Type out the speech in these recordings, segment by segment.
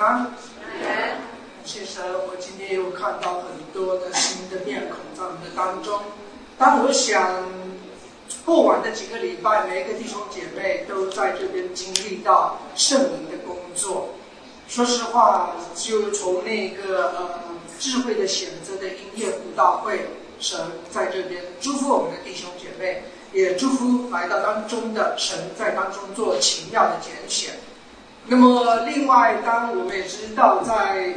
康。谢神，我今天又看到很多的新的面孔在我们的当中。当我想过完的几个礼拜，每一个弟兄姐妹都在这边经历到圣灵的工作。说实话，就从那个智慧的选择的音乐布道会，神在这边祝福我们的弟兄姐妹，也祝福来到当中的神在当中做奇妙的拣选。那么另外，当我们也知道在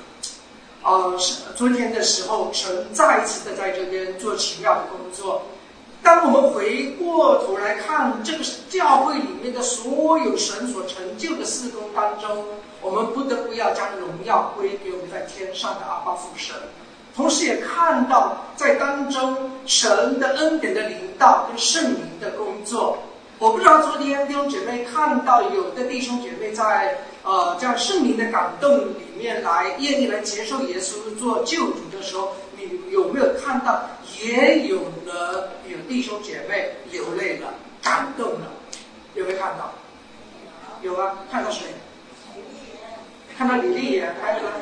昨天的时候，神再一次的在这边做奇妙的工作。当我们回过头来看这个教会里面的所有神所成就的事工当中，我们不得不要将荣耀归给我们在天上的阿爸父神。同时也看到在当中神的恩典的领导跟圣灵的工作。我不知道昨天弟兄姐妹看到有的弟兄姐妹在这样圣灵的感动里面来愿意来接受耶稣做救主的时候，你有没有看到也有弟兄姐妹流泪了，感动了？有没有看到？有啊，看到谁？看到李丽也，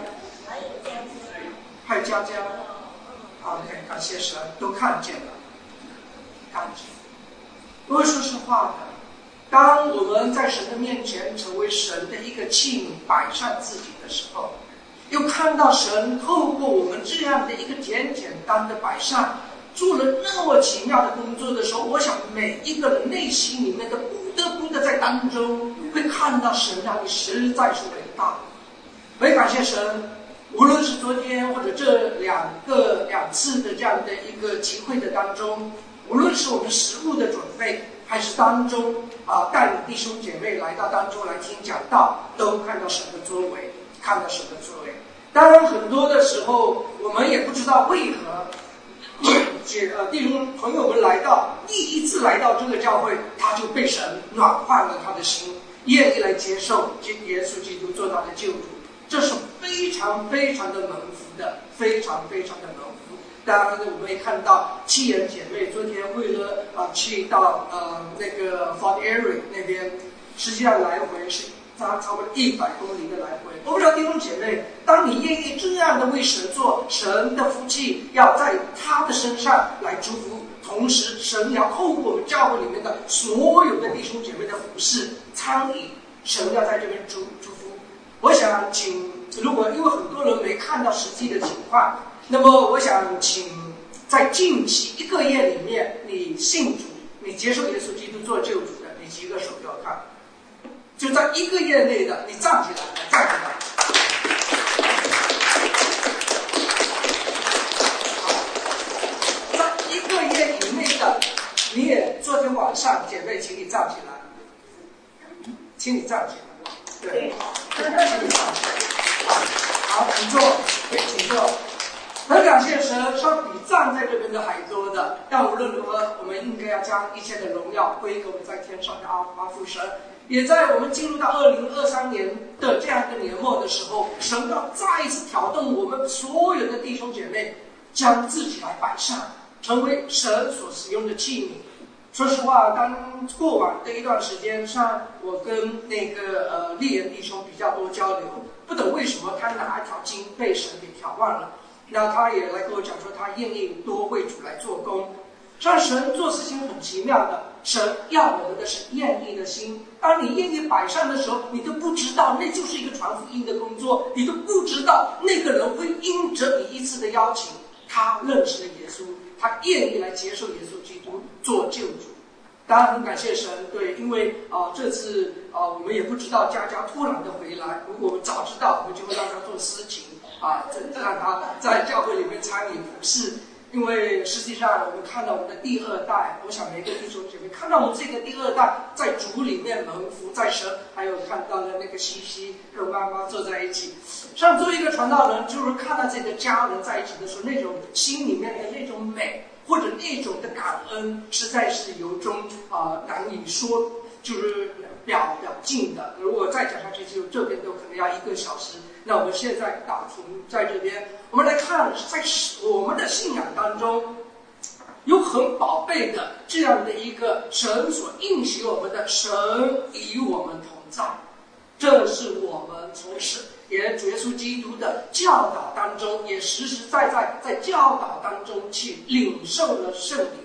还有佳佳。OK， 感谢神，都看见了，看见。因为说实话的，当我们在神的面前成为神的一个器皿，摆上自己的时候，又看到神透过我们这样的一个简单的摆上，做了那么奇妙的工作的时候，我想每一个人内心里面的不得不的在当中会看到神啊，你实在是伟大。我也感谢神，无论是昨天或者这两次的这样的一个集会的当中，无论是我们实务的准备，还是当中带领弟兄姐妹来到当中来听讲道，都看到神的作为，看到神的作为。当然很多的时候我们也不知道为何弟兄朋友们来到第一次来到这个教会，他就被神暖化了他的心，愿意来接受耶稣基督做他的救主。这是非常非常的蒙福的，非常非常的蒙福。当然我们也看到七人姐妹昨天为了去到那个 Fort Erie 那边，实际上来回是差不多100公里的来回。我不知道弟兄姐妹，当你愿意这样的为神做，神的福气要在他的身上来祝福，同时神要透过我们教会里面的所有的弟兄姐妹的服事参与，神要在这边祝福。我想如果因为很多人没看到实际的情况，那么我想请在近期1个月里面，你信主，你接受耶稣基督做救主的，你举个手给我看。就在1个月内的，你站起来，站起来。好，在1个月以内的，你也昨天晚上姐妹，请你站起来，请你站起来，对，请你站起来。好，请坐，请坐。很感谢神，相比站在这边的还多的，但无论如何，我们应该要将一切的荣耀归给我们在天上的阿父神。也在我们进入到2023年的这样一个年末的时候，神要再一次挑动我们所有的弟兄姐妹，将自己来摆上，成为神所使用的器皿。说实话，当过往的一段时间上，我跟那个丽人弟兄比较多交流，不懂为什么他哪一条经被神给挑旺了。那他也来跟我讲说，他愿意多为主来做工。像神做事情很奇妙的，神要我们的是愿意的心。当你愿意摆上的时候，你都不知道那就是一个传福音的工作，你都不知道那个人会因着你一次的邀请，他认识了耶稣，他愿意来接受耶稣基督做救主。当然很感谢神，对，因为这次我们也不知道佳佳突然的回来，如果我们早知道，我们就会让他做司琴让他在教会里面参与服事。因为实际上我们看到我们的第2代，我想每个弟兄姐妹看到我们这个第2代在主里面蒙福，在神，还有看到了那个西西跟妈妈坐在一起。像作为一个传道人，就是看到这个家人在一起的时候，那种心里面的那种美，或者那种的感恩，实在是由衷难以说，就是表尽的。如果再讲下去，就这边都可能要1个小时。那我们现在打停在这边，我们来看在我们的信仰当中，有很宝贝的这样的一个神所应许我们的，神与我们同在。这是我们从也主耶稣基督的教导当中，也实实在在在教导当中去领受了圣灵。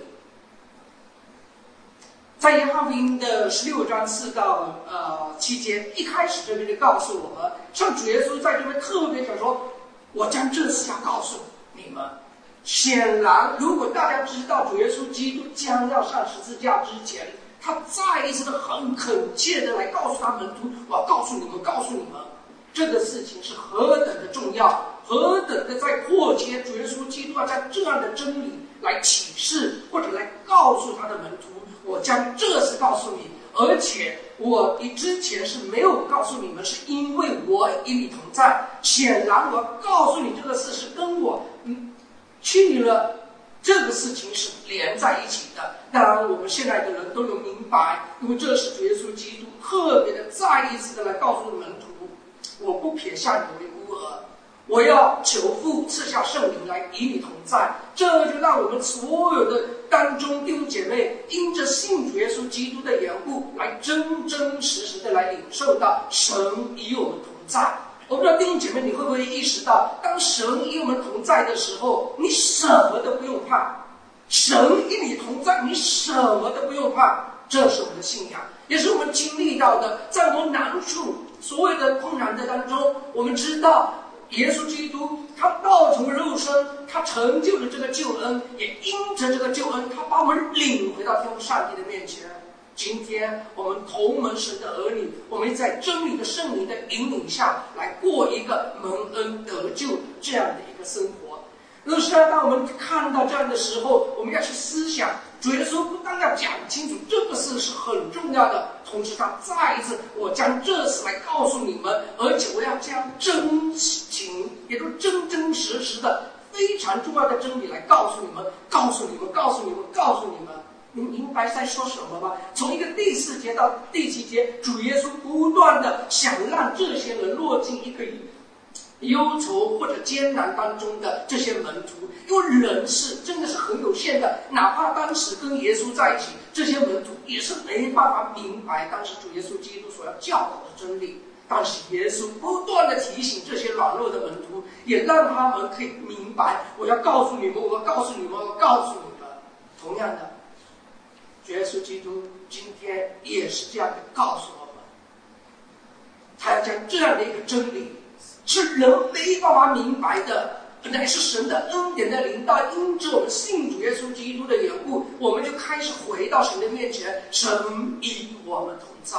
在约翰福音的16章4到7节，一开始这边就告诉我们，像主耶稣在这边特别讲说，我将这事要告诉你们。显然，如果大家知道主耶稣基督将要上十字架之前，他再一次的很恳切的来告诉他门徒，我要告诉你们，告诉你们，这个事情是何等的重要，何等的在迫切主耶稣基督要将这样的真理来启示，或者来告诉他的门徒，我将这事告诉你，而且我之前是没有告诉你们，是因为我与你同在。显然我要告诉你这个事是跟我去了这个事情是连在一起的。当然我们现在的人都能明白，因为这是主耶稣基督特别的再一次的来告诉门徒，我不撇下你为孤儿，我要求父赐下圣灵来与你同在。这就让我们所有的当中弟兄姐妹因着信主耶稣基督的缘故，来真真实实的来领受到神与我们同在。我不知道弟兄姐妹你会不会意识到，当神与我们同在的时候，你什么都不用怕。神与你同在，你什么都不用怕。这是我们的信仰，也是我们经历到的。在我们难处所谓的困难的当中，我们知道耶稣基督他道成肉身，他成就了这个救恩，也因着这个救恩，他把我们领回到天父上帝的面前。今天我们同门神的儿女，我们在真理的圣灵的引领下来过一个蒙恩得救的这样的一个生活。那是当我们看到这样的时候，我们要去思想，主耶稣不但要讲清楚这个事是很重要的，同时他再一次，我将这事来告诉你们，而且我要将真情，也就是真真实实的非常重要的真理来告诉你们，告诉你们，告诉你们，告诉你们。你明白在说什么吗？从一个第4节到第7节，主耶稣不断的想让这些人落进一个忧愁或者艰难当中的这些门徒，因为人是真的是很有限的，哪怕当时跟耶稣在一起，这些门徒也是没办法明白当时主耶稣基督所要教导的真理。但是耶稣不断的提醒这些软弱的门徒，也让他们可以明白，我要告诉你们，我要告诉你们，我要告诉你们。同样的，耶稣基督今天也是这样的告诉我们，他要将这样的一个真理，是人没办法明白的，乃是神的恩典的临到，因着我们信主耶稣基督的缘故，我们就开始回到神的面前，神与我们同在。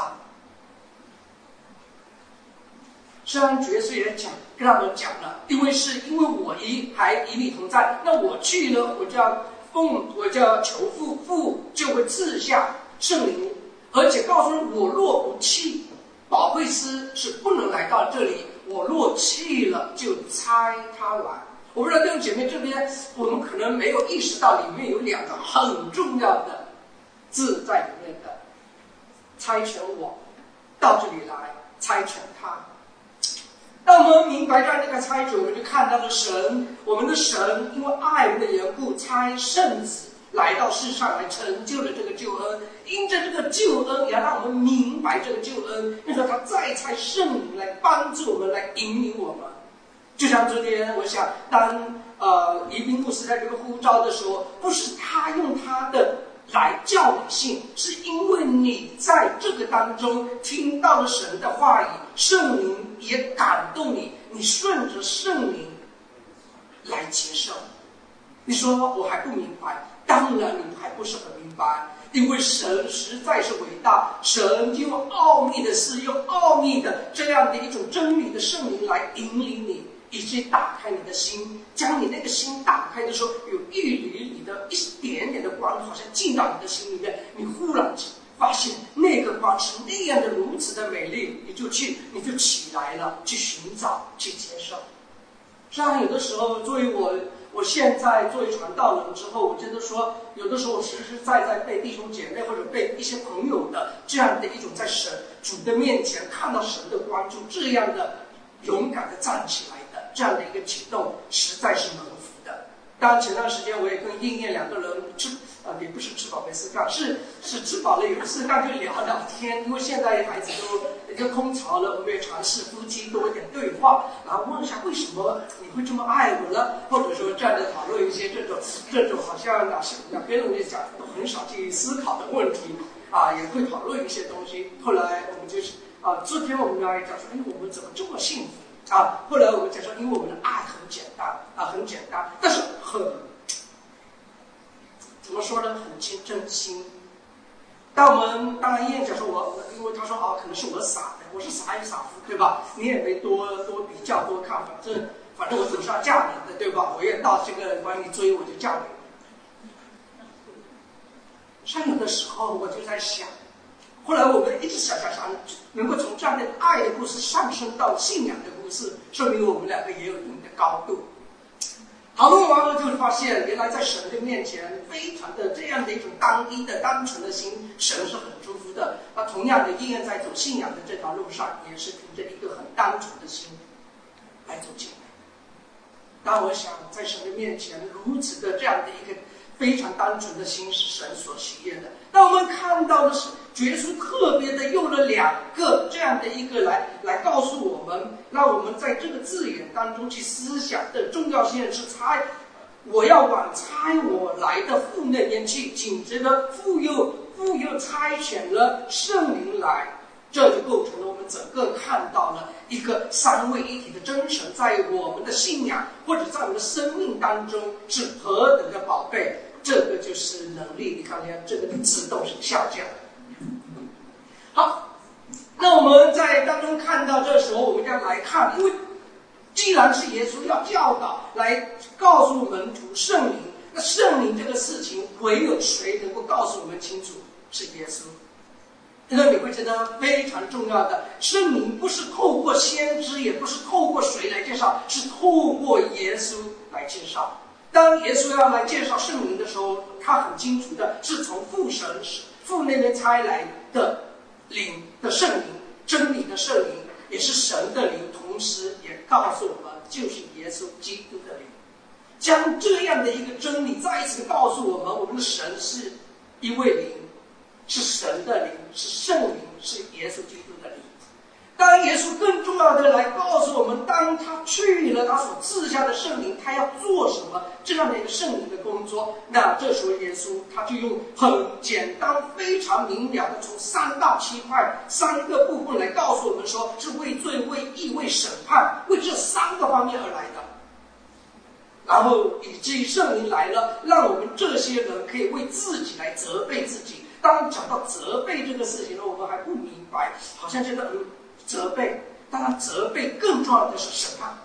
虽然主耶稣也讲跟他们讲了，因为我还与你同在，那我去了，我就要求父，父就会赐下圣灵，而且告诉我若不去，保惠师是不能来到这里，我若去了就差他来。我不知道弟兄姐妹这边我们可能没有意识到，里面有2个很重要的字在里面的，差遣我到这里来，差遣他。当我们明白到这个差遣，我们就看到了神，我们的神因为爱人的缘故，差圣子来到世上来成就了这个救恩。因着这个救恩，也要让我们明白这个救恩，因为他再差圣灵来帮助我们，来引领我们。就像昨天我想，当宜宾牧师在这个呼召的时候，不是他用他的来叫你信，是因为你在这个当中听到了神的话语，圣灵也感动你，你顺着圣灵来接受。你说我还不明白，当然你还不是很明白，因为神实在是伟大，神用奥秘的事，用奥秘的这样的一种真理的圣灵来引领你，以至于打开你的心，将你那个心打开的时候，有一缕缕的一点点的光，好像进到你的心里面，你忽然发现那个光是那样的如此的美丽，你就起来了，去寻找，去接受。虽然有的时候作为我现在作为传道人之后，我觉得说有的时候实实在在被弟兄姐妹或者被一些朋友的这样的一种在神主的面前看到神的光，就这样的勇敢的站起来的这样的一个启动，实在是蒙福的。当然前段时间我也跟燕燕2个人也不是吃饱没事干，是吃饱了有事干就聊聊天。因为现在孩子都空巢了，我们也尝试夫妻多一点对话，然后问一下为什么你会这么爱我呢？或者说这样的讨论一些这种好像两边人讲都很少去思考的问题也会讨论一些东西。后来我们就是昨天我们来讲说，我们怎么这么幸福后来我们讲说，因为我们的爱很简单很简单，但是怎么说呢？很真心。当然燕讲说因为他说可能是我傻的，我是傻也傻夫，对吧？你也没多比较多看，反正我总是要嫁你的，对吧？我也到这个管你追，我就嫁给你。像有的时候我就在想，后来我们一直想，能够从这样的爱的故事上升到信仰的故事，说明我们两个也有一定的高度。讨论完了就会发现，原来在神的面前，非常的这样的一种单一的单纯的心，神是很祝福的。同样的，依然在走信仰的这条路上，也是凭着一个很单纯的心来走进来。但我想，在神的面前，如此的这样的一个非常单纯的心是神所喜悦的。但我们看到的是，耶稣特别的用了2个这样的一个来告诉我们，让我们在这个字眼当中去思想的重要性是我要往差我来的父那边去，紧接着父又差遣了圣灵来，这就构成了我们整个看到了一个3位一体的真神在我们的信仰或者在我们的生命当中是何等的宝贝。这个就是能力，你看这个自动是下降。好，那我们在当中看到这时候，我们要来看，因为既然是耶稣要教导来告诉门徒圣灵，那圣灵这个事情唯有谁能够告诉我们清楚？是耶稣。这个你会觉得非常重要的，圣灵不是透过先知，也不是透过谁来介绍，是透过耶稣来介绍。当耶稣要来介绍圣灵的时候，他很清楚的是从父那边差来的灵的圣灵，真理的圣灵，也是神的灵，同时也告诉我们就是耶稣基督的灵。将这样的一个真理再一次告诉我们，我们的神是一位灵，是神的灵，是圣灵，是耶稣基督的灵。当耶稣更重要的来告诉我们，当他去了他所赐下的圣灵，他要做什么这样的一个圣灵的工作，那这时候耶稣他就用很简单非常明了的从3到7块3个部分来告诉我们说，是为罪为义为审判，为这3个方面而来的。然后以至于圣灵来了，让我们这些人可以为自己来责备自己。当讲到责备这个事情呢，我们还不明白，好像觉得责备，当然责备更重要的是审判，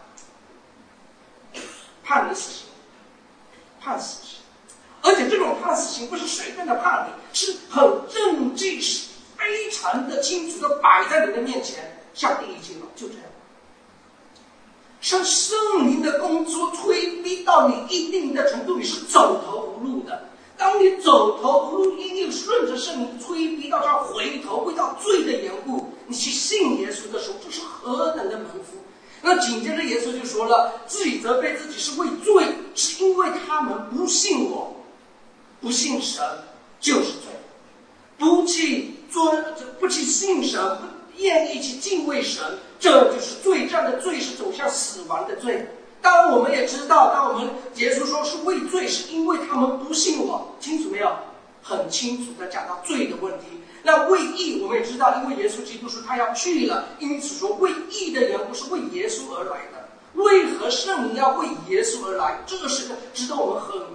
判你死刑，判死刑，而且这种判死刑不是随便的判你，是很证据，是非常的清楚的摆在你的面前，下定义金了，就这样。像圣灵的工作推逼到你一定的程度，你是走投无路的。当你走投无路，因为顺着圣灵推逼到他回头，为到罪的缘故，你去信耶稣的时候，这是何等的蒙福！那紧接着耶稣就说了，自己责备自己是为罪，是因为他们不信我，不信神就是罪，不去信神，不愿意去敬畏神，这就是罪。这样的罪是走向死亡的罪。当然我们也知道，当我们耶稣说是为罪，是因为他们不信我，清楚没有？很清楚的讲到罪的问题。那为义我们也知道，因为耶稣基督说他要去了，因此说为义的人不是为耶稣而来的。为何圣灵要为耶稣而来？这个是个值得我们很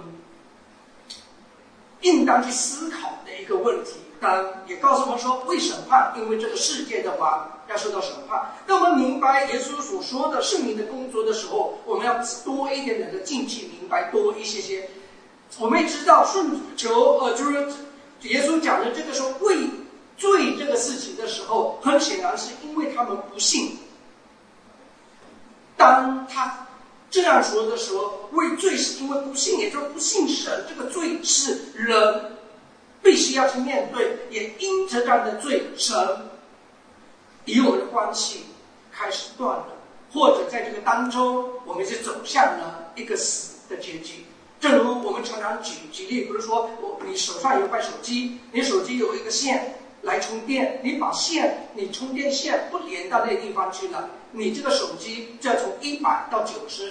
应当去思考的一个问题。当然也告诉我们说，为审判，因为这个世界的王要受到审判。当我们明白耶稣所说的圣灵的工作的时候，我们要多一点点的进去明白多一些。我们也知道就是耶稣讲的这个说为罪这个事情的时候，很显然是因为他们不信。当他这样说的时候，为罪是因为不信，也就是不信神，这个罪是人必须要去面对，也因着这样的罪，神与我们的关系开始断了，或者在这个当中，我们就走向了一个死的结局。 正如我们常常举例，比如说你手上有一块手机，你手机有一个线来充电，你把你充电线不连到那地方去了，你这个手机就要从100到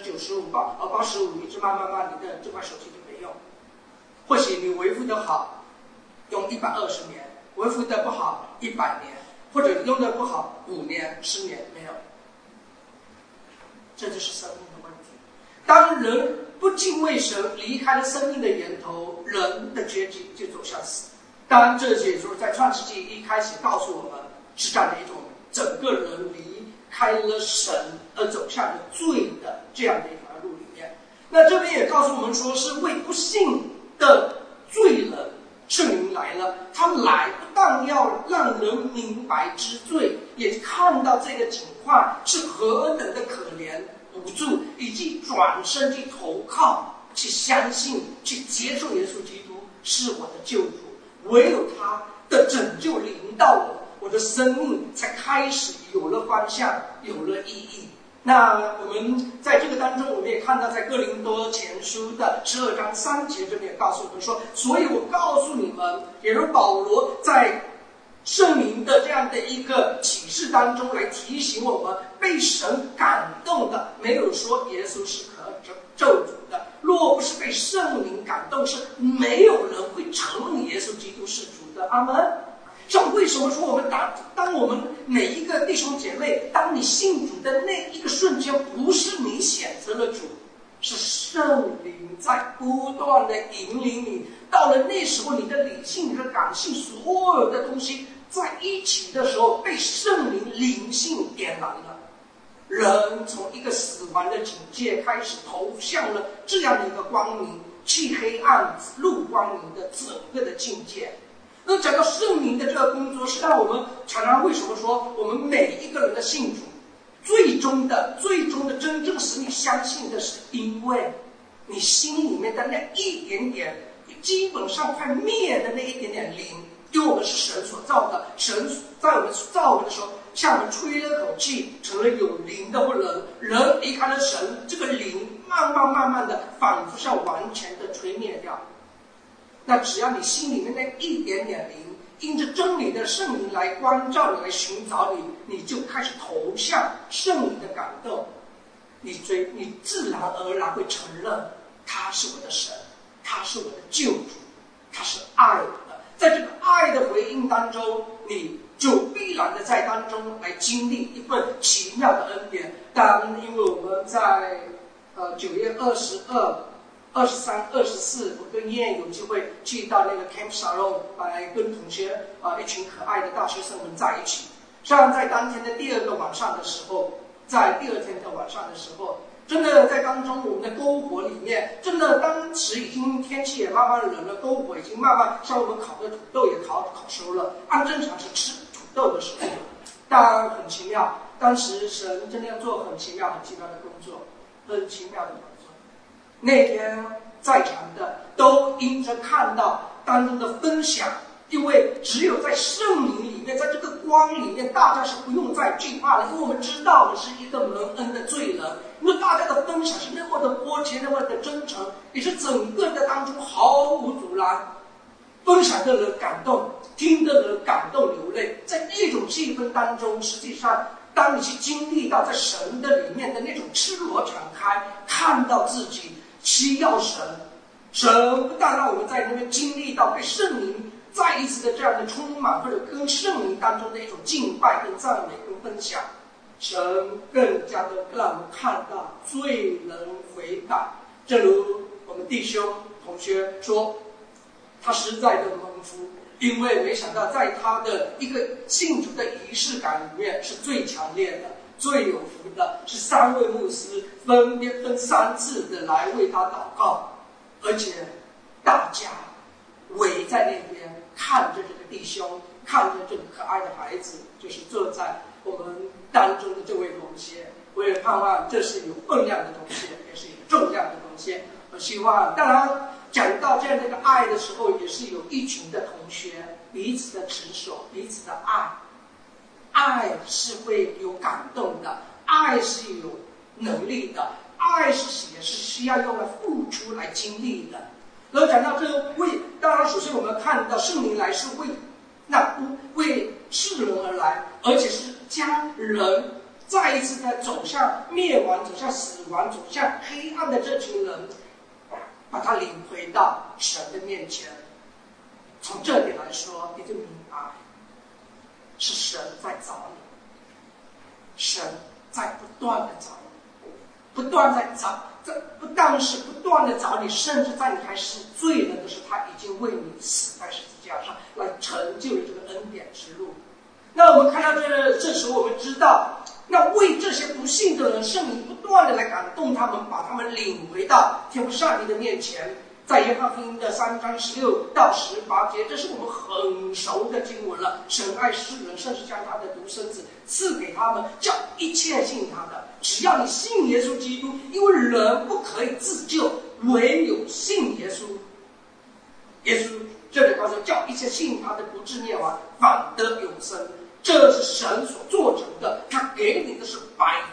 90、95、85，一直慢，你的这块手机就没用。或许你维护得好，用120年，维护得不好100年，或者用得不好5年、10年没有。这就是生命的问题。当人不敬畏神，离开了生命的源头，人的结局就走向死。当然，这也就是在创世纪一开始告诉我们，是这样的一种整个人离开了神而走向了罪的这样的一条路里面。那这边也告诉我们说，是为不信的罪人，圣灵来了，他来不但要让人明白知罪，也看到这个情况是何等的可怜无助，以及转身去投靠、去相信、去接受耶稣基督是我的救主。唯有他的拯救临到我的生命才开始有了方向，有了意义。那我们在这个当中，我们也看到在哥林多前书的12章3节这边也告诉我们说，所以我告诉你们，也就是保罗在圣灵的这样的一个启示当中来提醒我们，被神感动的没有说耶稣是可咒诅的，若不是被圣灵感动，是没有人会承认耶稣基督是主的。阿门。像为什么说我们当我们每一个弟兄姐妹，当你信主的那一个瞬间，不是你选择了主，是圣灵在不断的引领你。到了那时候，你的理性、你的感性，所有的东西在一起的时候，被圣灵灵性点燃了。人从一个死亡的警戒开始，投向了这样的一个光明，弃黑暗入光明的整个的境界。那讲到圣灵的这个工作，是让我们常常为什么说我们每一个人的信主，最终的真正使你相信的是，因为你心里面的那一点点，基本上快灭的那一点点灵，因为我们是神所造的，神在我们造我们的时候，向我们吹了口气，成了有灵的人离开了神，这个灵慢慢的，仿佛是要完全的吹灭掉。那只要你心里面那一点点灵，因着真理的圣灵来关照你，来寻找你，你就开始投向圣灵的感动，你自然而然会承认他是我的神，他是我的救主，他是爱我的。在这个爱的回应当中，你就必然的在当中来经历一份奇妙的恩典。但因为我们在9月22、23、24，我跟燕有机会去到那个 Camp Shalom 来跟同学一群可爱的大学生们在一起。像在当天的第二个晚上的时候，真的在当中我们的篝火里面，真的当时已经天气也慢慢冷了，篝火已经慢慢像我们烤的土豆也烤熟了，按正常是吃土豆的时候。但很奇妙，当时神真的要做很奇妙的工作，很奇妙的工作。那天在场的都因着看到当中的分享，因为只有在圣灵里面，在这个光里面，大家是不用再惧怕了，因为我们知道的是一个蒙恩的罪人，因为大家的分享是那么的迫切，那么的真诚，也是整个的当中毫无阻拦。分享的人感动，听的人感动流泪，在那种气氛当中，实际上当你去经历到在神的里面的那种赤裸敞开，看到自己需要神不但让我们在那边经历到被圣灵再一次的这样的充满，或者跟圣灵当中的一种敬拜跟赞美跟分享，神更加的让我们看到罪人悔改。正如我们弟兄同学说，他实在的蒙福，因为没想到在他的一个信主的仪式感里面是最强烈的、最有福的，是3位牧师分别分3次的来为他祷告，而且大家围在那边看着这个弟兄，看着这个可爱的孩子，就是坐在我们当中的这位同学。我也盼望这是有分量的同学，也是有重量的同学。我希望，当然讲到这样的一个爱的时候，也是有一群的同学彼此的持守，彼此的爱是会有感动的，爱是有能力的， 爱也是需要用来付出来经历的。然后讲到这个为，当然首先我们看到圣灵来是为世人而来，而且是将人再一次的走向灭亡、走向死亡、走向黑暗的这群人，把他领回到神的面前。从这点来说，你就明白，是神在找你，神在不断的找你，不断在找，这不但是不断的找你，甚至在你还是罪人的时候，他已经为你死在十字架上，来成就了这个恩典之路。那我们看到这时候，我们知道，那为这些不信的人，圣灵不断的来感动他们，把他们领回到天父上帝的面前。在约翰福音的3章16到18节，这是我们很熟的经文了。神爱世人，甚至将他的独生子赐给他们，叫一切信他的，只要你信耶稣基督，因为人不可以自救，唯有信耶稣。耶稣这里告诉叫一切信他的不至灭亡，反得永生。这是神所做成的，他给你的是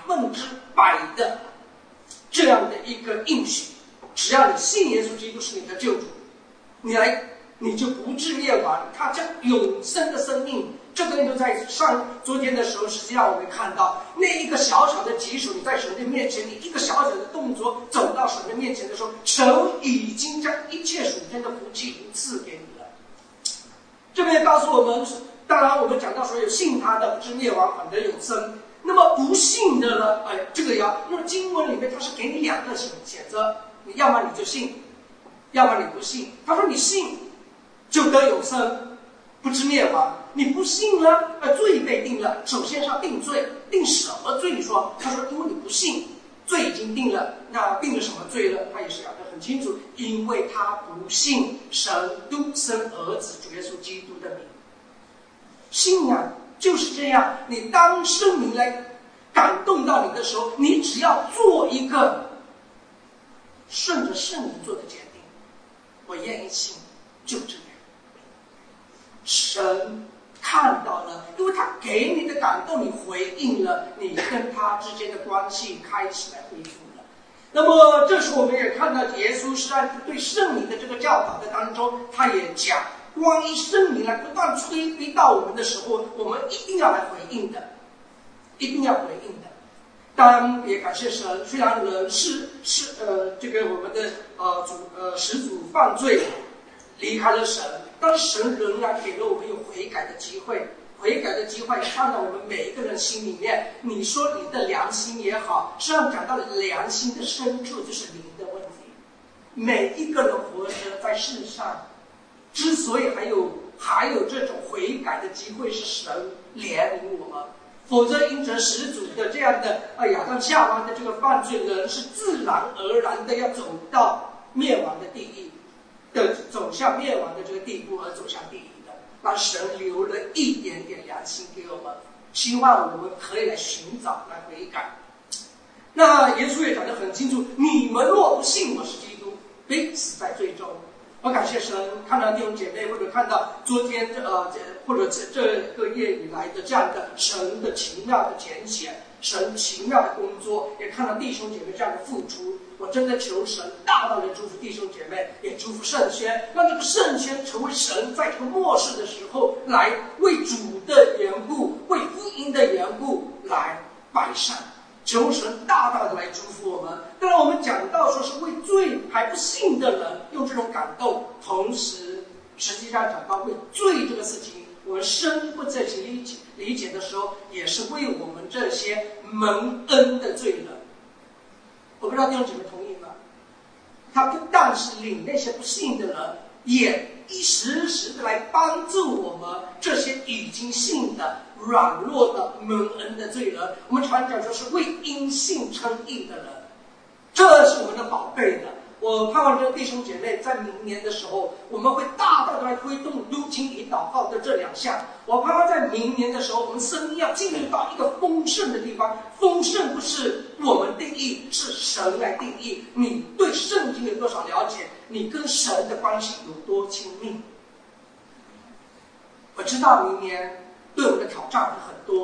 100%的这样的一个应许。只要你信耶稣基督是你的救主，你就不至灭亡，他将永生的生命。这个就在昨天的时候，实际上我们看到那一个小小的棘手，你在神的面前，你一个小小的动作走到神的面前的时候，神已经将一切属天的福气赐给你了。这边告诉我们，当然我们讲到说有信他的不至灭亡，反得永生。那么不信的呢？那么经文里面它是给你2个选择。你要么你就信，要么你不信。他说你信就得永生，不知灭亡。你不信呢，罪被定了。首先是要定罪，定什么罪？他说因为你不信，罪已经定了。那定了什么罪呢？他也是讲得很清楚，因为他不信神独生儿子主耶稣基督的名。信仰就是这样，你当圣灵来感动到你的时候，你只要做一个顺着圣灵做的决定，我愿意信，就这样。神看到了，因为他给你的感动，你回应了，你跟他之间的关系开始来恢复了。那么这时候我们也看到耶稣是在对圣灵的这个教导的当中，他也讲关于圣灵来不断催逼到我们的时候，我们一定要来回应的，一定要回应的。当然也感谢神，虽然人这个我们的始祖犯罪离开了神，但是神仍然给了我们有悔改的机会。悔改的机会放到我们每一个人心里面。你说你的良心也好，实际上讲到了良心的深处就是灵的问题。每一个人活着在世上，之所以还有这种悔改的机会，是神怜悯我们。否则因着始祖的这样的亚当夏娃的这个犯罪，人是自然而然的要走到灭亡的地狱的，走向灭亡的这个地步而走向地狱的。那神留了一点点良心给我们，希望我们可以来寻找来悔改。那耶稣也讲得很清楚，你们若不信我是基督，必死在罪中。我感谢神，看到弟兄姐妹，或者看到昨天或者这个月以来的这样的神的奇妙的拣选，神奇妙的工作，也看到弟兄姐妹这样的付出。我真的求神大大的祝福弟兄姐妹，也祝福圣宣，让这个圣宣成为神在这个末世的时候来为主的缘故，为福音的缘故来摆上。求神大大的来祝福我们。当然我们讲到说是为罪还不信的人用这种感动，同时实际上讲到为罪这个事情，我们深不这些理解的时候，也是为我们这些蒙恩的罪人。我不知道弟兄姐妹同意吗？他不但是领那些不信的人，也时时的来帮助我们这些已经信的软弱的蒙恩的罪人。我们常讲说是为因信称义的人，这是我们的宝贝的。我盼望这弟兄姐妹在明年的时候，我们会大大的来推动读经与祷告的这2项。我盼望在明年的时候，我们生命要进入到一个丰盛的地方。丰盛不是我们定义，是神来定义。你对圣经有多少了解？你跟神的关系有多亲密？我知道明年对我们的挑战会很多，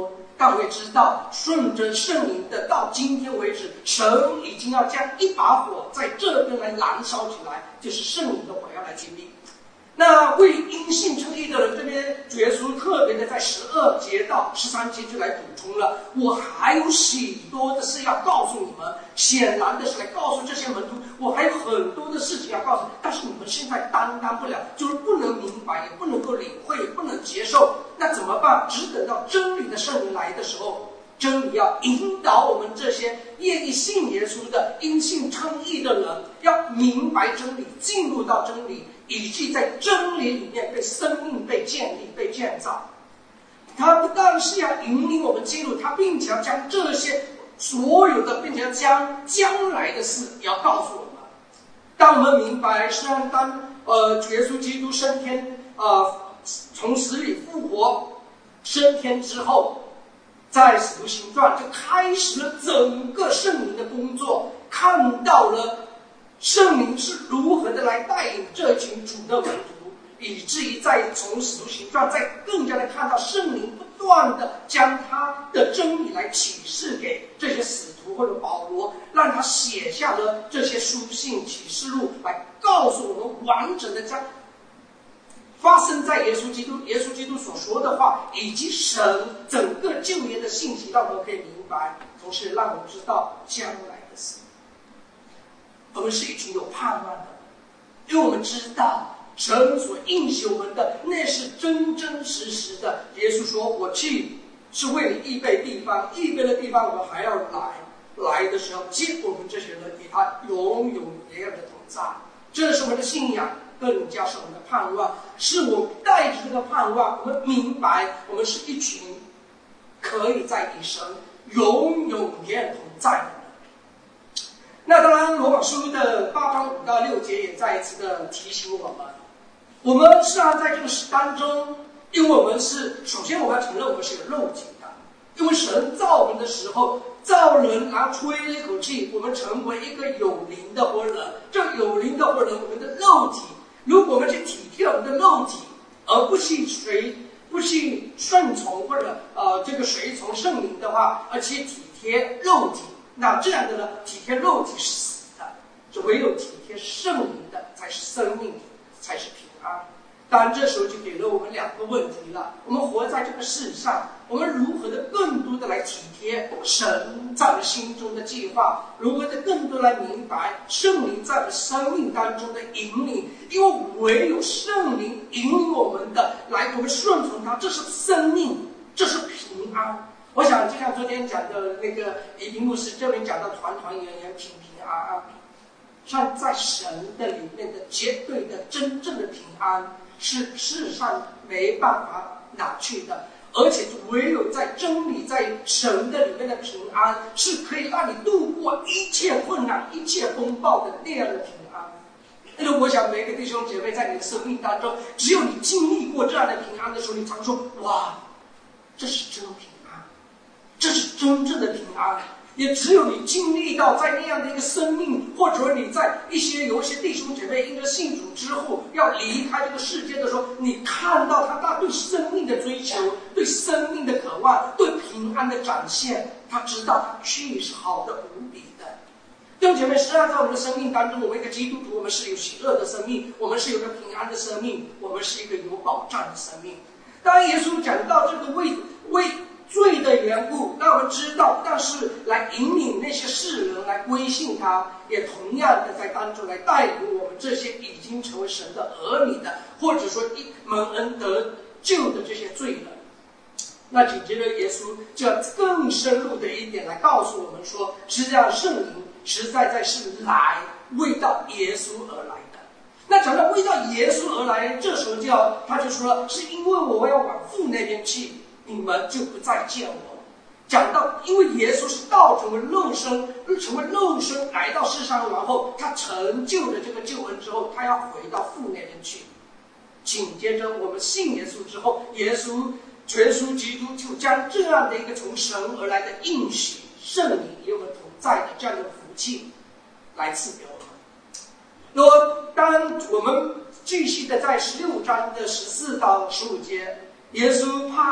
但我也知道，顺着圣灵的，到今天为止，神已经要将一把火在这边来燃烧起来，就是圣灵的火要来经历。那为因信称义的人，这边主耶稣特别的在12节到13节就来补充了，我还有许多的事要告诉你们，显然的是来告诉这些门徒，我还有很多的事情要告诉，但是你们现在担当不了，就是不能明白，也不能够领会，也不能接受，那怎么办？只等到真理的圣灵来的时候，真理要引导我们这些愿意信耶稣的因信称义的人，要明白真理，进入到真理，以及在真理里面被生命被建立被建造。他不但是要引领我们进入他，并且要将这些所有的，并且要将将来的事也要告诉我们。当我们明白，实际上当主耶稣基督升天，从死里复活升天之后，在使徒行传就开始了整个圣灵的工作，看到了圣灵是如何的来带领这群主的门徒，以至于在从使徒行传再更加的看到圣灵不断的将他的真理来启示给这些使徒或者保罗，让他写下了这些书信启示录，来告诉我们完整的将发生在耶稣基督所说的话，以及神整个救援的信息，让我们可以明白，同时让我们知道将来的事。我们是一群有盼望的，因为我们知道神所应许我们的那是真真实实的。耶稣说，我去是为你预备地方，预备的地方我们还要来的时候接我们这些人与他永永远远的同在。这是我们的信仰，更加是我们的盼望，是我带着这个盼望，我们明白我们是一群可以在与神永永远远同在的人。那当然罗马书的8章5到6节也再一次的提醒我们实际上在这个时当中，因为我们是首先我们要承认我们是有肉体的，因为神造我们的时候造人，然后吹了一口气，我们成为一个有灵的活人。这有灵的活人，我们的肉体，如果我们去体贴我们的肉体，而不去顺从或者这个随从圣灵的话，而且体贴肉体，那这样的呢，体贴肉体是死的，只唯有体贴圣灵的才是生命，才是平安。当然这时候就给了我们2个问题了，我们活在这个世上，我们如何的更多的来体贴神在我们心中的计划，如何的更多来明白圣灵在我们生命当中的引领，因为唯有圣灵引领我们的，来我们顺从他，这是生命，这是平安。我想就像昨天讲的那个宜宾牧师这边讲到团团圆圆平平安安，像在神的里面的绝对的真正的平安是世上没办法拿去的，而且唯有在真理在神的里面的平安是可以让你度过一切困难一切风暴的那样的平安。因为我想每个弟兄姐妹在你的生命当中，只有你经历过这样的平安的时候，你常说哇，这是真平安，这是真正的平安。也只有你经历到在那样的一个生命，或者你在有一些弟兄姐妹因着信主之后要离开这个世界的时候，你看到他对生命的追求，对生命的渴望，对平安的展现，他知道他去是好的无比的。弟兄姐妹，实际上在我们的生命当中，我们一个基督徒，我们是有喜乐的生命，我们是有个平安的生命，我们是一个有保障的生命。当然耶稣讲到这个为罪的缘故，让我们知道，但是来引领那些世人来归信他，也同样的在当中来带领我们这些已经成为神的儿女的，或者说蒙恩得救的这些罪人。那紧接着耶稣就要更深入的一点来告诉我们说，实际上圣灵实在是来为到耶稣而来的。那讲到为到耶稣而来，这时候他就说，是因为我要往父那边去，你们就不再见我。讲到因为耶稣是道成为肉身来到世上，然后他成就了这个救恩之后，他要回到父那边去。紧接着我们信耶稣之后，耶稣基督就将这样的一个从神而来的应许，圣灵与我们同在的这样的福气来赐给我们。那么当我们继续的在16章的14到15节，耶稣怕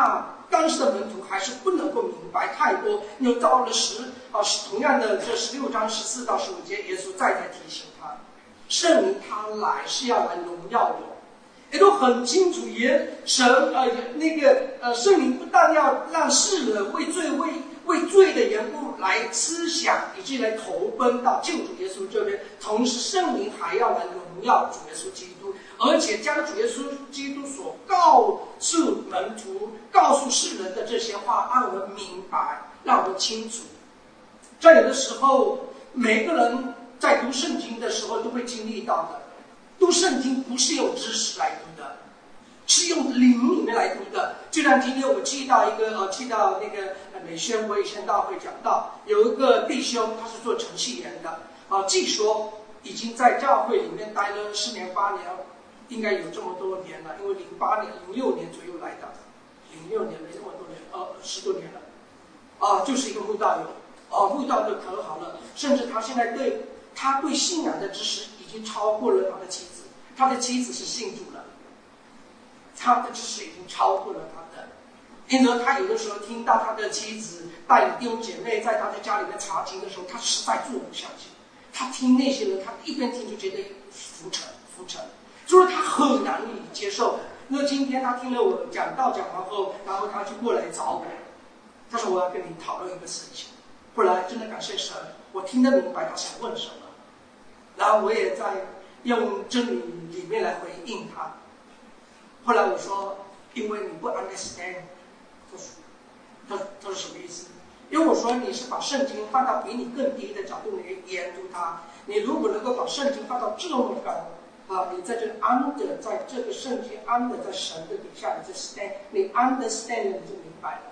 当时的门徒还是不能够明白太多。又到了同样的这16章14到15节，耶稣再提醒他，圣灵他来是要来荣耀我，也都很清楚。圣灵不但要让世人为罪的缘故来思想，以及来投奔到救主耶稣这边，同时圣灵还要来荣耀主耶稣基督，而且将主耶稣基督所告诉门徒、告诉世人的这些话，让我们明白，让我们清楚。在有的时候，每个人在读圣经的时候都会经历到的，读圣经不是用知识来读的，是用灵里面来读的。就像今天我去到那个美宣，我以前大会讲到，有一个弟兄他是做程序员的，据说已经在教会里面待了10年8年，应该有这么多年了，因为06年左右来的，06年没这么多年，10多年了，就是一个慕道友，慕道就可好了，甚至他现在对信仰的知识已经超过了他的妻子，他的妻子是信主了，他的知识已经超过了他的。因此他有的时候听到他的妻子带领弟兄姐妹在他的家里面查经的时候，他实在做不下去。他听那些人，他一边听就觉得浮沉，就是他很难以接受。那今天他听了我讲完后，然后他就过来找我，他说我要跟你讨论一个事情。后来真的感谢神，我听得明白他想问什么，然后我也在用真理里面来回应他。后来我说，因为你不 understand， 他说什么意思？因为我说你是把圣经放到比你更低的角度来研读它，你如果能够把圣经放到这么高，你在这个 under， 在这个圣经 under， 在神的底下，你在 stand， 你 understand 你就明白了。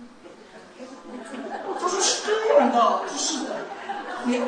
他说是这样的，我说是的，你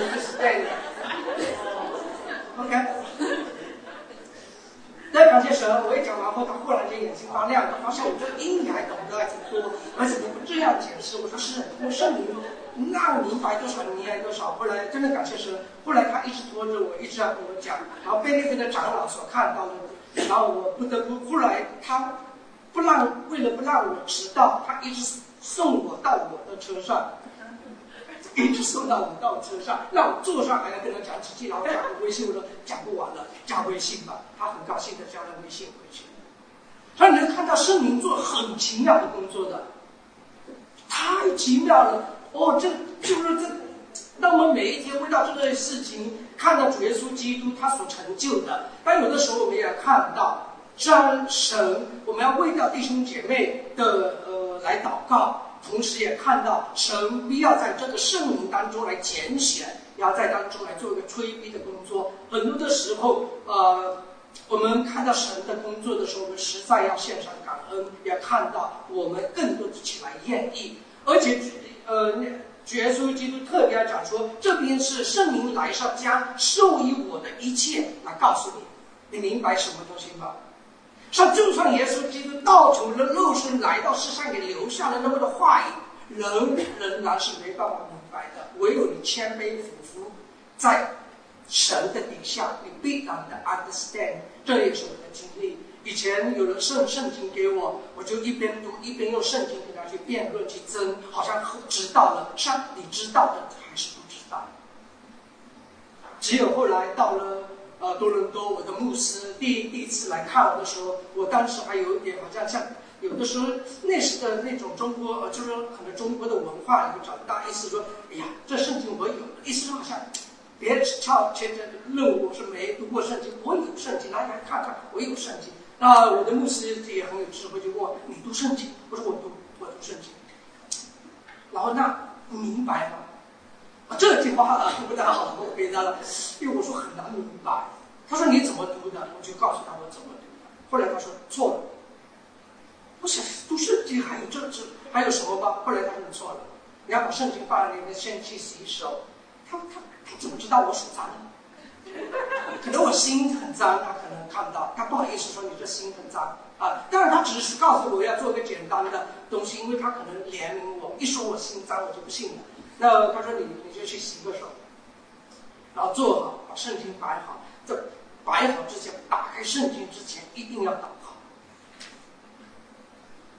understand。OK。但感谢神，我一讲完后，他忽然间眼睛发亮了，发现我这英语还懂得还挺多，而且你不这样解释，我说是，我圣灵让明白多少你明白多少。后来真的感谢神，后来他一直拖着我，一直要跟我讲，然后被那边的长老所看到了，然后我不得不，后来他为了不让我迟到，他一直送我到我的车上。一直送到我到车上，让我坐上还要跟他讲几句，然后讲个微信，我说讲不完了，加微信吧。他很高兴的加了微信回去。所以你能看到圣灵做很奇妙的工作的，太奇妙了这就是这，让我们每一天为到这个事情，看到主耶稣基督他所成就的。但有的时候我们也要看到，神，我们要为到弟兄姐妹的来祷告。同时也看到神必要在这个圣灵当中来拣选，要在当中来做一个催逼的工作。很多的时候，我们看到神的工作的时候，我们实在要献上感恩，也看到我们更多的起来愿意。而且，主耶稣基督特别要讲说，这边是圣灵来上将授予我的一切来告诉你，你明白什么东西吗？就算耶稣基督道成了肉身来到世上，也留下了那么多话语，人仍然是没办法明白的。唯有你谦卑俯伏在神的底下，你必然的 understand。这也是我的经历。以前有人圣经给我，我就一边读一边用圣经跟他去辩论去争，好像知道了，像你知道的还是不知道。只有后来到了多伦多，我的牧师第一次来看我的时候，我当时还有一点好像有的时候那时的那种中国，就是可能中国的文化有找不到，意思说，哎呀，这圣经我有，意思说好像别瞧前着路，我是没读过圣经，我有圣经，来看看，我有圣经。那我的牧师也很有智慧，就问我你读圣经，我说我读圣经。然后那你明白吗？这句话不大好，我回答了，因为我说很难明白。他说你怎么读的？我就告诉他我怎么读的。后来他说错了。我想读圣经还有什么吧？后来他说错了，你要把圣经放在里面，先去洗手。他怎么知道我手脏？可能我心很脏，他可能看到，他不好意思说你这心很脏啊。当然他只是告诉我要做个简单的东西，因为他可能怜悯我，一说我心脏我就不信了。那他说你就去洗个手，然后坐好，把圣经摆好。这摆好之前，打开圣经之前一定要祷告。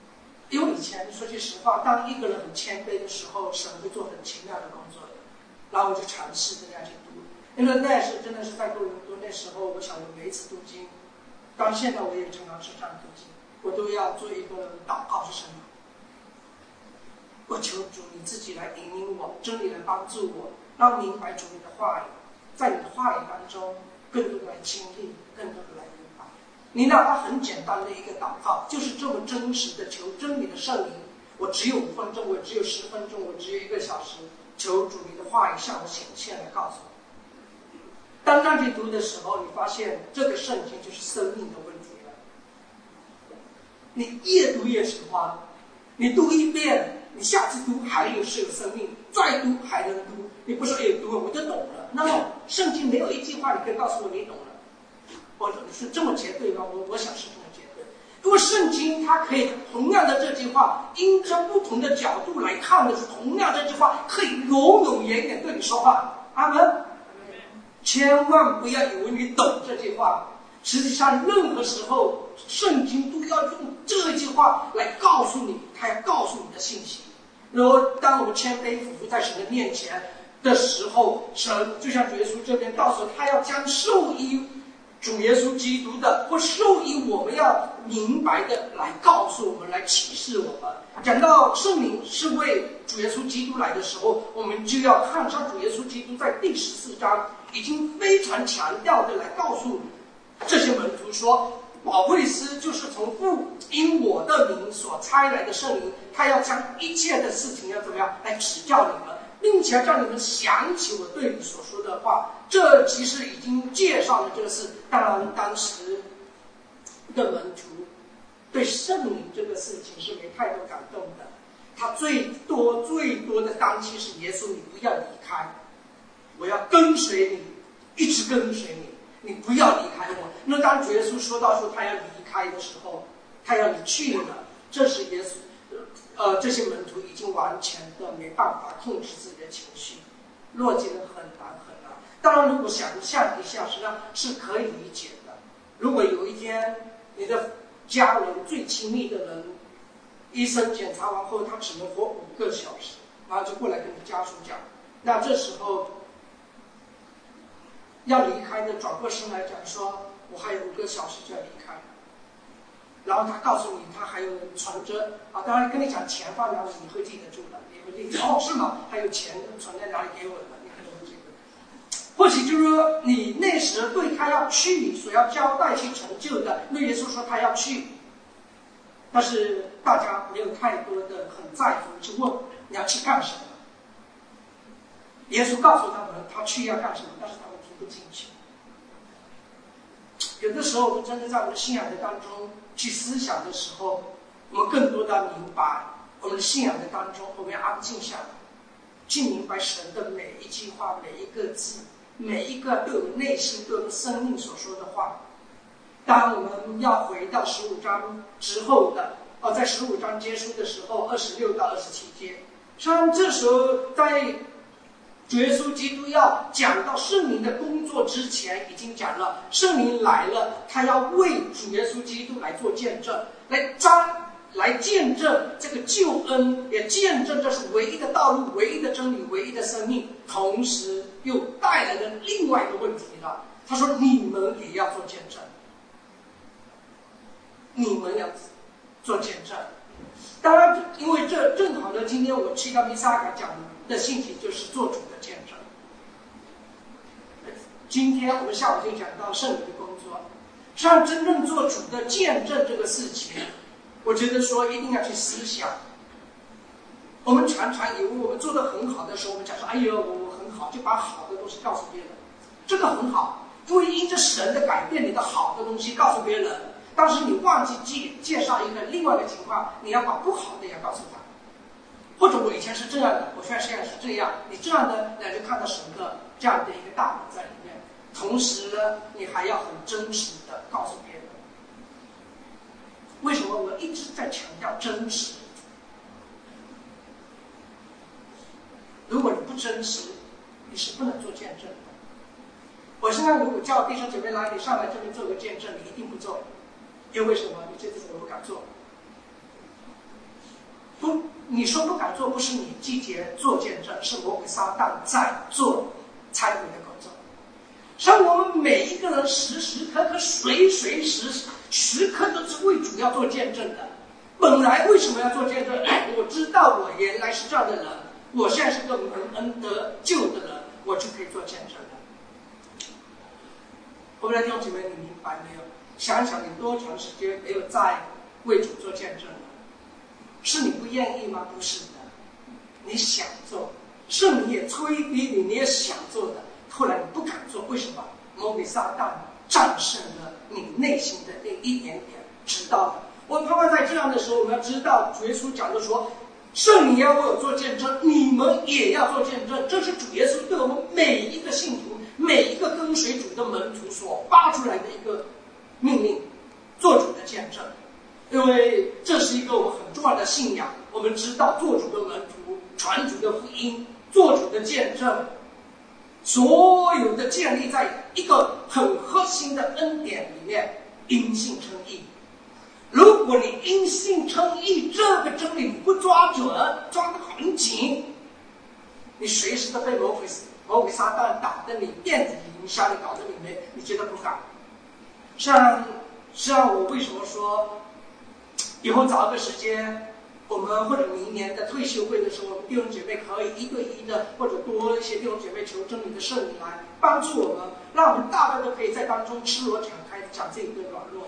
因为以前说句实话，当一个人很谦卑的时候，神会做很奇妙的工作的。然后我就尝试这样去读，因为那是真的是在多伦多那时候，我想我每一次读经，到现在我也常常是这样读经，我都要做一个祷告是什么？我求主你自己来引领我，真理来帮助我，让明白主你的话语，在你的话语当中更多的来经历，更多的来明白。你哪怕很简单的一个祷告，就是这么真实的求真理的圣灵。我只有5分钟，我只有10分钟，我只有1个小时，求主你的话语向我显现来告诉我。当让你读的时候，你发现这个圣经就是生命的问题了。你越读越喜欢，你读一遍。你下次读还有生命，再读还能读。你不说读了我就懂了，那圣经没有一句话你可以告诉我你懂了，或者是这么绝对吗？我想是这么绝对。因为圣经它可以同样的这句话，因着不同的角度来看的是同样这句话，可以永永远远对你说话。阿门。千万不要以为你懂这句话，实际上任何时候圣经都要用这句话来告诉你，他要告诉你的信息。然后当我们谦卑俯伏在神的面前的时候，神就像主耶稣这边告诉他要将授予主耶稣基督的，或授予我们要明白的来告诉我们，来启示我们。讲到圣灵是为主耶稣基督来的时候，我们就要看上主耶稣基督在第14章已经非常强调的来告诉这些门徒说，保惠师就是从父因我的名所差来的圣灵，他要将一切的事情要怎么样来指教你们，并且让你们想起我对你所说的话。这其实已经介绍了这个事。当然当时的门徒对圣灵这个事情是没太多感动的，他最多的担心是耶稣你不要离开，我要跟随你，一直跟随你，你不要离开我。那当主耶稣说到说他要离开的时候，他要离去了，这是耶稣这些门徒已经完全的没办法控制自己的情绪，落进了很难很难。当然如果想象一下，实际上是可以理解的。如果有一天你的家人最亲密的人，医生检查完后他只能活5个小时，然后就过来跟你家属讲，那这时候要离开的转过身来讲说，我还有5个小时就要离开，然后他告诉你他还有存折当然跟你讲钱放哪里你会记得住的，你会记得是吗？还有钱存在哪里给我的，你可能会记得。或许就是说你那时对他要去所要交代去成就的，那耶稣说他要去，但是大家没有太多的很在乎去问你要去干什么。耶稣告诉他们他去要干什么，但是他们听不进去。有的时候我们真的在我们的信仰的当中去思想的时候，我们更多的明白我们的信仰的当中，我们要安静下来，去明白神的每一句话，每一个字，每一个对我们内心对我们生命所说的话。当我们要回到15章之后的在15章结束的时候26到27节，像这时候在主耶稣基督要讲到圣灵的工作之前，已经讲了圣灵来了，他要为主耶稣基督来做见证，来见证这个救恩，也见证这是唯一的道路，唯一的真理，唯一的生命。同时又带来了另外一个问题了，他说你们也要做见证，你们要做见证。当然因为这正好呢，今天我去到弥撒卡讲的信息就是做主的见证。今天我们下午就讲到圣灵的工作，实际上真正做主的见证这个事情，我觉得说一定要去思想。我们常常以为我们做得很好的时候，我们讲说哎呦我很好，就把好的东西告诉别人，这个很好，因为因着神的改变，你的好的东西告诉别人，但是你忘记介绍一个另外的情况，你要把不好的也告诉他。或者我以前是这样的，我现在是这样，你这样的来就看到神的这样的一个大能在里面。同时呢，你还要很真实的告诉别人。为什么我一直在强调真实？如果你不真实，你是不能做见证的。我现在如果叫弟兄姐妹来，你上来这边做个见证，你一定不做，因为什么？你这次我不敢做。 不，你说不敢做，不是你拒绝做见证，是魔鬼撒旦在做拆毁的工作。像我们每一个人时时刻刻、随随时刻都是为主要做见证的。本来为什么要做见证？我知道我原来是这样的人，我现在是个蒙恩得救的人，我就可以做见证了。我们的弟兄姐妹，你明白没有？想想你多长时间没有在为主做见证了？是你不愿意吗？不是的，你想做，是你也催逼你，你也想做的，后来你不敢做，为什么？魔鬼撒旦战胜了你内心的那一点点知道的。我盼望在这样的时候，我们要知道主耶稣讲的说，圣灵要为我做见证，你们也要做见证。这是主耶稣对我们每一个信徒、每一个跟随主的门徒所发出来的一个命令，做主的见证。因为这是一个我们很重要的信仰，我们知道做主的门徒、传主的福音、做主的见证，所有的建立在一个很核心的恩典里面，因信称义。如果你因信称义这个真理你不抓准，抓得很紧，你随时都被魔鬼撒旦打得你电子影响，你搞得你觉得不敢。像我为什么说以后找一个时间，我们或者明年的退休会的时候，我们弟兄姐妹可以一对一的，或者多一些弟兄姐妹求真理的圣灵来帮助我们，让我们大家都可以在当中赤裸敞开讲这个软弱。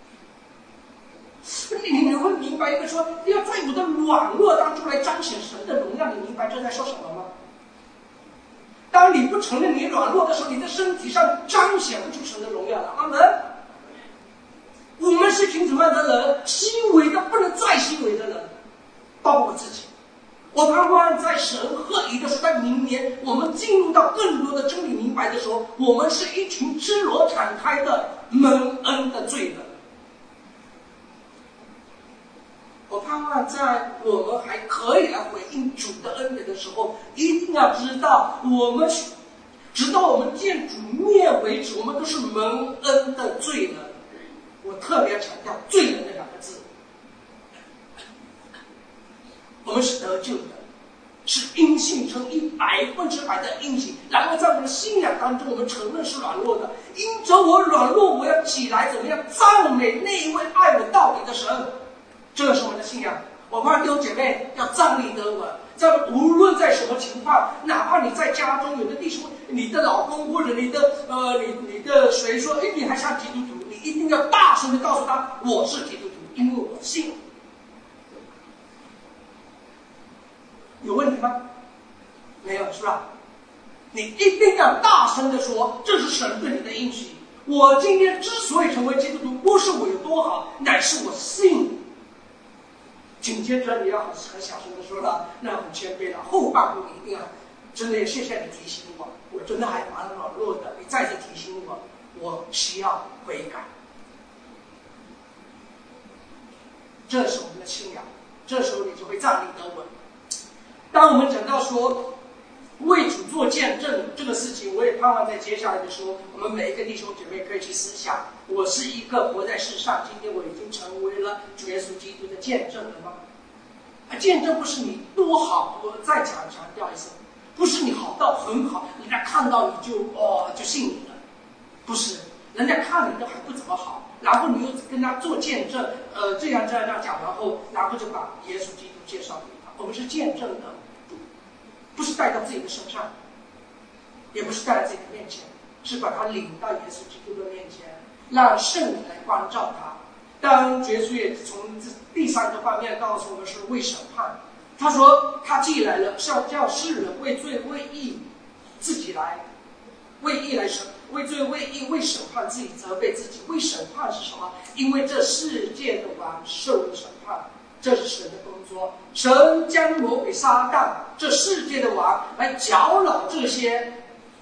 你们会明白一个说，要在我的软弱当中来彰显神的荣耀，你明白这在说什么吗？当你不承认你软弱的时候，你的身体上彰显不出神的荣耀了。阿门。我们是群怎么样的人？虚伪的不能再虚伪的人，包括我自己。我盼望在神贺仪的时候，在明年我们进入到更多的真理明白的时候，我们是一群赤裸敞开的蒙恩的罪人。我盼望在我们还可以来回应主的恩典的时候，一定要知道，我们直到我们见主面为止，我们都是蒙恩的罪人。我特别强调罪人这两个字，我们是得救的，是因信称义，100%的因信。然后在我们的信仰当中，我们承认是软弱的，因着我软弱，我要起来怎么样赞美那一位爱我到底的神。这是我们的信仰。我盼望弟兄姐妹要站立得稳，在无论在什么情况，哪怕你在家中，有的弟兄，你的老公或者你的谁说，你还像基督徒，你一定要大声的告诉他，我是基督徒，因为我信。有问题吗？没有，是吧？你一定要大声的说，这是神对你的应许。我今天之所以成为基督徒，不是我有多好，乃是我信。紧接着你要很小声的说了，那很谦卑了，后半部一定要真的谢谢你提醒我，我真的还蛮软弱的，你再次提醒我，我需要悔改。这是我们的信仰，这时候你就会站立得稳。当我们讲到说为主做见证这个事情，我也盼望在接下来的时候，我们每一个弟兄姐妹可以去思想，我是一个活在世上，今天我已经成为了主耶稣基督的见证了吗？见证不是你多好，我再强调一次，不是你好到很好，人家看到你就信你了，不是，人家看你都还不怎么好，然后你又跟他做见证，这样讲，然后就把耶稣基督介绍给他。我们是见证的，不是带到自己的身上，也不是带到自己的面前，是把他领到耶稣基督的面前，让圣灵来关照他。当耶稣也从第三个方面告诉我们是为审判，他说他既来了，是要叫世人为罪为义自己来，为义来审，为罪为义，为审判自己，责备自己。为审判是什么？因为这世界的王受了审判，这是神的工作。神将魔鬼撒旦这世界的王来搅扰这些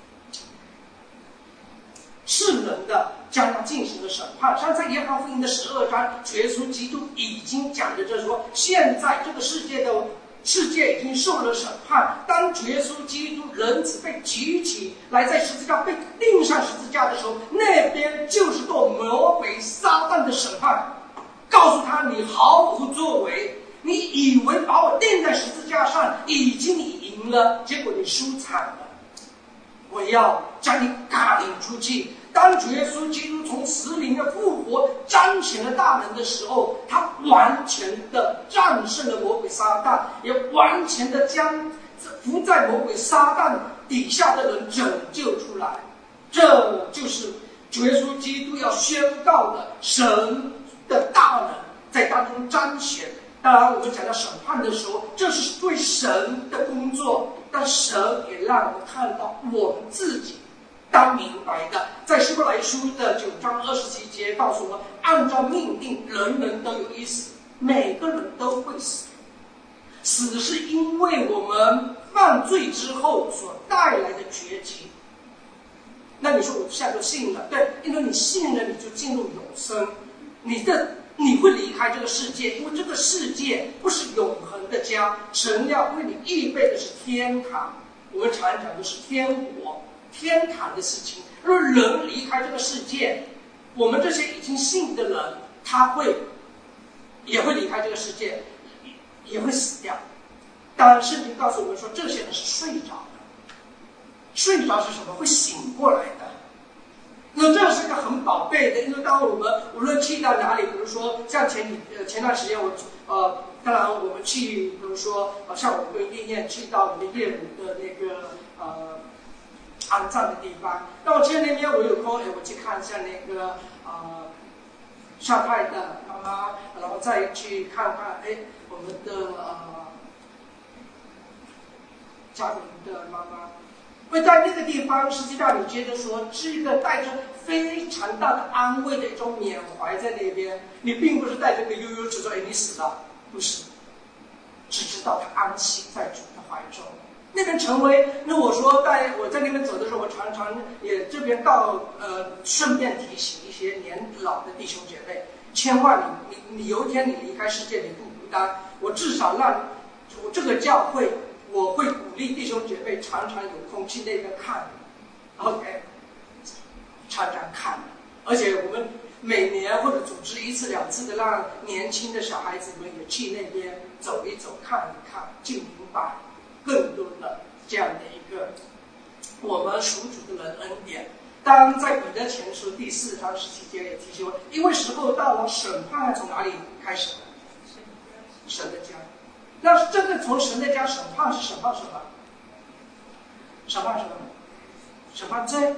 世人的，将他进行了审判。像在约翰福音的12章，耶稣基督已经讲的这说，现在这个世界已经受了审判。当耶稣基督人子被举起来，在十字架被钉上十字架的时候，那边就是对魔鬼撒旦的审判，告诉他你毫无作为， 你以为把我钉在十字架上已经赢了，结果你输惨了。我要将你赶出去。当主耶稣基督从死里的复活彰显了大能的时候，他完全的战胜了魔鬼撒旦，也完全的将伏在魔鬼撒旦底下的人拯救出来。这就是主耶稣基督要宣告的神的大能在当中彰显。当然我们讲到审判的时候，这是对神的工作，但神也让我们看到我们自己当明白的。在希伯来书的9章27节告诉我们，按照命定人人都有一死，每个人都会死。死是因为我们犯罪之后所带来的结局。那你说我现在就信了，对，因为你信了，你就进入永生，你会离开这个世界，因为这个世界不是永恒的家，神要为你预备的是天堂。我们常讲的是天国、天堂的事情。如果人离开这个世界，我们这些已经信的人，也会离开这个世界，也会死掉。当然，圣经告诉我们说，这些人是睡着的。睡着是什么？会醒过来的。那这是一个很宝贝的，因为当我们无论去到哪里，比如说像前段时间当然我们去，比如说像我跟燕燕去到我们业务的那个安葬的地方，那我去那边我有空，我去看一下那个上派的妈妈，然后再去看看我们的家庭的妈妈。因为在那个地方，实际上你觉得说是一个带着非常大的安慰的一种缅怀在那边，你并不是带着个悠悠之说你死了，不是，只知道他安息在主的怀中。那边成为，那我说我在那边走的时候，我常常也这边顺便提醒一些年老的弟兄姐妹，千万你有一天你离开世界，你不孤单。我至少让我这个教会，我会鼓励弟兄姐妹常常有空去那边看 ，OK， 常常看，而且我们每年或者组织1次2次的，让年轻的小孩子们也去那边走一走、看一看，就明白更多的这样的一个我们属主的人恩典。当在彼得前书第4章17节也提醒我，因为时候到了，审判从哪里开始的？神的家。那真的从神的家审判是审判什么？审判什么？审判罪。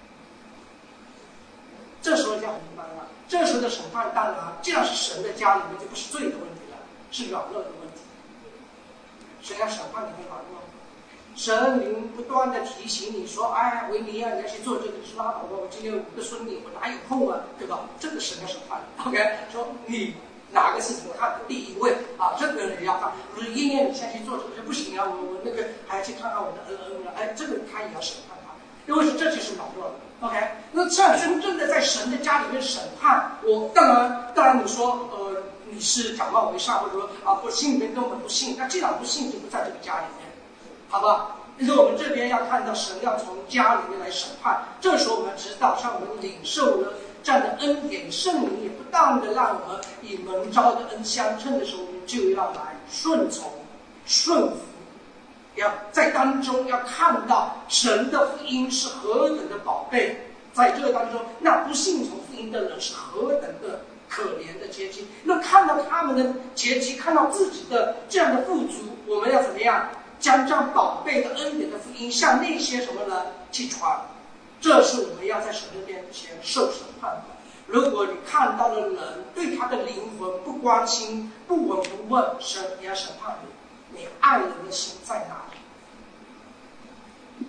这时候就很明白了。这时候的审判当然，既然是神的家里面，就不是罪的问题了，是软弱的问题。神要审判你的软弱。神灵不断的提醒你说：“哎，维尼啊，你要去做这个，是拉倒吧！我今天有5个孙女，我哪有空啊？对吧？”这个神要审判。OK， 说你哪个事情看的第一位啊？这个人要看。不是燕燕你先去做这个不行啊，我那个还要去看看我的恩了。这个他也要审判他，因为这就是软弱的。OK， 那这样真正的在神的家里面审判，当然你说你是假冒为善，或者说不信人根本不信，那既然不信就不在这个家里面，好吧？因为我们这边要看到神要从家里面来审判，这时候我们知道，像我们领受了这样的恩典，圣灵也不断的让我们以蒙召的恩相称的时候，我们就要来顺从、顺服，要在当中要看到神的福音是何等的宝贝，在这个当中，那不信从福音的人是何等的可怜的阶级。那看到他们的阶级，看到自己的这样的富足，我们要怎么样将这样宝贝的恩典的福音向那些什么人去传？这是我们要在神的面前受审判的。如果你看到了人对他的灵魂不关心、不闻不问，神也要审判你。你爱人的心在哪里？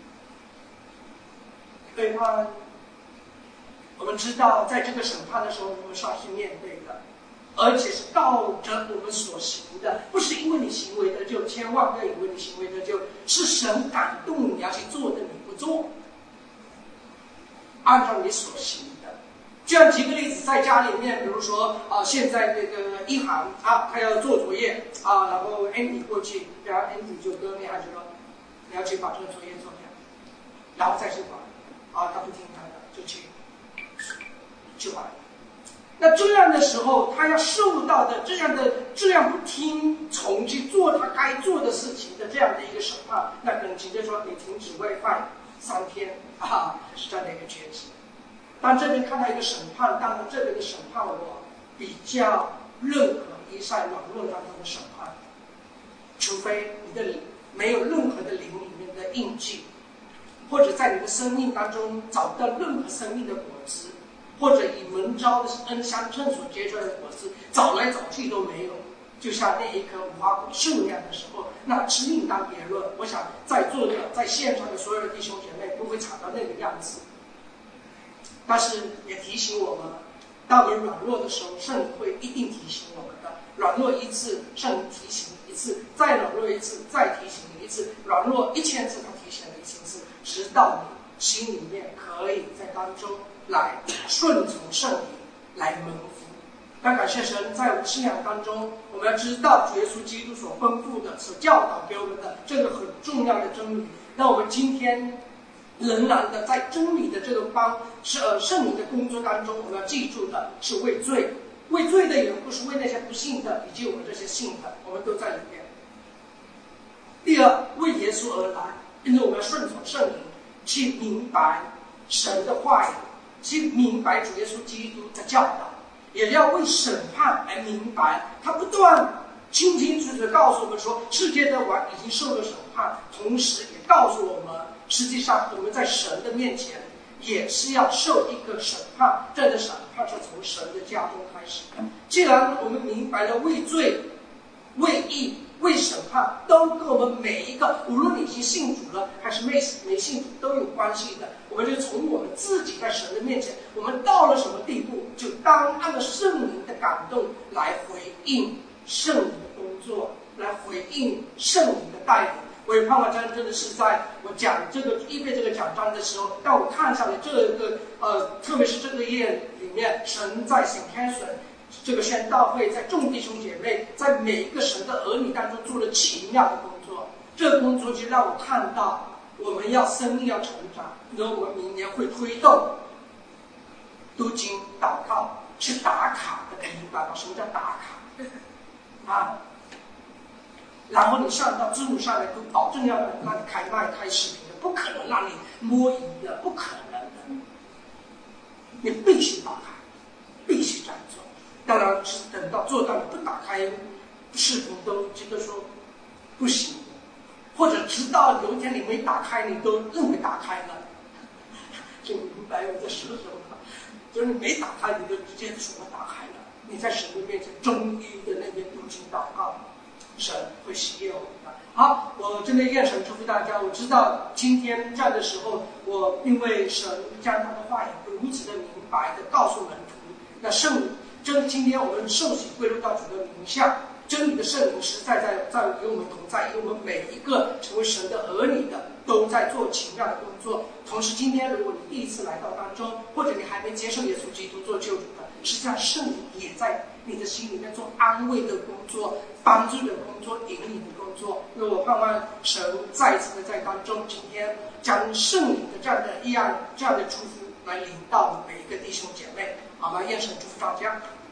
对吗？我们知道，在这个审判的时候，我们是要去面对的，而且是照着我们所行的，不是因为你行为得救，千万不要以为你行为得救，是神感动你要去做的，你不做，按照你所行的。就像举个例子，在家里面，比如说现在这个一涵他要做作业然后 Andy 过去，然后 Andy 就跟那孩子说，你要去把这个作业做掉，然后再去管他不听他的就去完了。 那这样的时候，他要受到的这样不听从去做他该做的事情的这样的一个审判，那可能直接说你停止喂饭3天是这样的一个决议。当这边看到一个审判，当然这边的审判我比较认可一在网络当中的审判，除非你的没有任何的灵里面的印记，或者在你的生命当中找不到任何生命的果子，或者以蒙召的恩相称所结出来的果子，找来找去都没有，就像那一棵无花果树那样的时候，那是另当别论。我想在座的在线上的所有的弟兄姐妹不会惨到那个样子，但是也提醒我们，当我们软弱的时候，圣灵会一定提醒我们的。软弱一次，圣灵提醒一次，再软弱一次，再提醒一次，软弱1000次，他提醒了1000次，直到你心里面可以在当中来顺从圣灵，来蒙福。但感谢神，在我们信仰当中，我们要知道主耶稣基督所吩咐的、所教导给我们的这个很重要的真理。那我们今天仍然的在真理的这个圣灵的工作当中，我们要记住的是为罪的缘故，是为那些不信的以及我们这些信的，我们都在里面。第二，为耶稣而来，因为我们要顺从圣灵，去明白神的话语，去明白主耶稣基督的教导，也要为审判而明白。他不断清清楚楚地告诉我们说，世界的王已经受了审判，同时也告诉我们，实际上我们在神的面前也是要受一个审判，这个审判是从神的家中开始的。既然我们明白了为罪、为义、为审判都跟我们每一个，无论你已经信主了还是没信主都有关系的，我们就从我们自己在神的面前，我们到了什么地步，就当按照圣灵的感动来回应圣灵的工作，来回应圣灵的带领。我也盼望真的是在我讲这个预备这个讲章的时候，当我看上了这个特别是这个页里面，神在St. Catherine这个宣道会，在众弟兄姐妹，在每一个神的儿女当中做了奇妙的工作。这个工作就让我看到，我们要生命要成长，然后我们明年会推动读经祷告去打卡的，明白吗？什么叫打卡然后你上到字幕上来，都保证要让你开麦开视频的，不可能让你摸鱼的，不可能的。你必须打开，必须这样做。当然是等到做到你不打开视频都觉得说不行，或者直到有一天你没打开，你都认为打开了，就明白我在说什么。就是你没打开，你就直接说我打开了。你在神的面前忠于的那边读经祷告，神会喜悦我们的。好，我真的愿神祝福大家。我知道今天这样的时候，我因为神将他的话语如此的明白的告诉门徒，那今天我们受洗归入到主的名下，真理的圣灵实在与我们同在，与我们每一个成为神的儿女的都在做奇妙的工作。同时今天如果你第一次来到当中，或者你还没接受耶稣基督做救主的，实际上圣灵也在你的心里面做安慰的工作、帮助的工作、引领的工作。因为我盼望神再一次的在当中，今天将圣灵的这样的祝福来领到每一个弟兄姐妹，好吗？愿神祝福大家。